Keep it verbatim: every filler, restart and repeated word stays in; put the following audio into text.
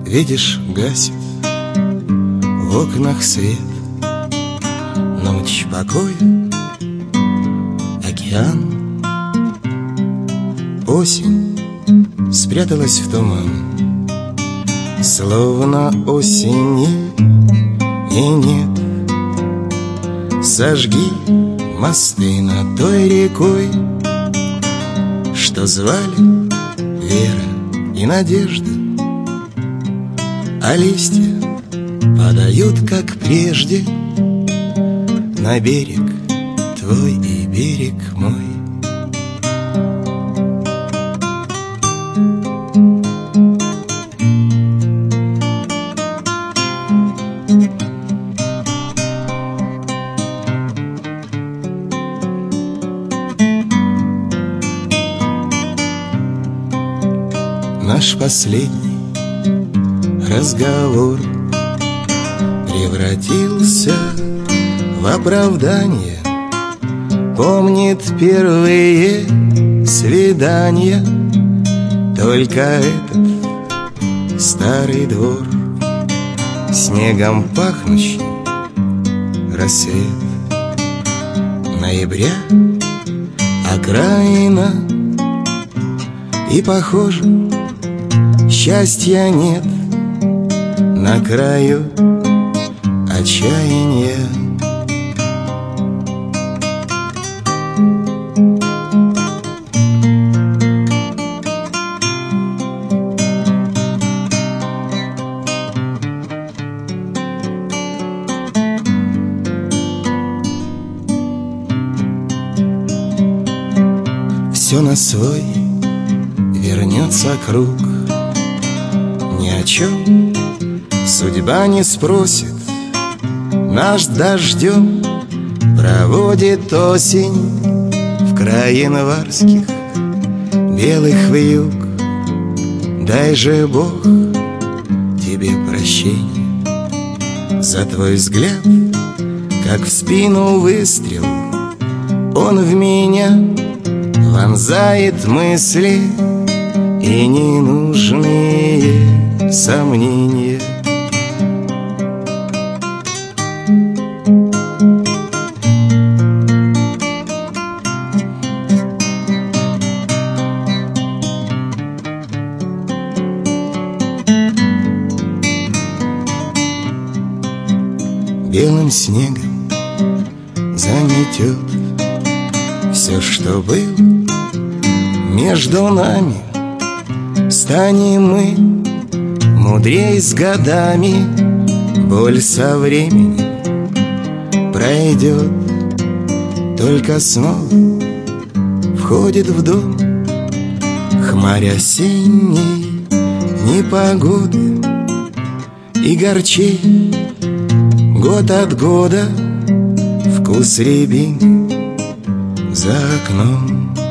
Видишь, гасит в окнах свет. Ночь покоя, океан. Осень спряталась в туман, словно осени и нет. Сожги мосты над той рекой, что звали вера и надежда, а листья падают, как прежде, на берег твой и берег мой. Наш последний разговор превратился в оправдание. Помнит первые свидания только этот старый двор, снегом пахнущий рассвет ноября, окраина. И похоже, счастья нет на краю отчаяния. Все на свой вернется круг, ни о чем судьба не спросит. Наш дождем проводит осень в крае январских белых вьюг. Дай же Бог тебе прощения за твой взгляд, как в спину выстрел. Он в меня вонзает мысли и ненужные сомнения. Белым снегом заметет все, что было между нами. Станем мы мудрей с годами, боль со временем пройдет. Только снова входит в дом хмарь осенней непогоды, и горчей год от года вкус рябины за окном.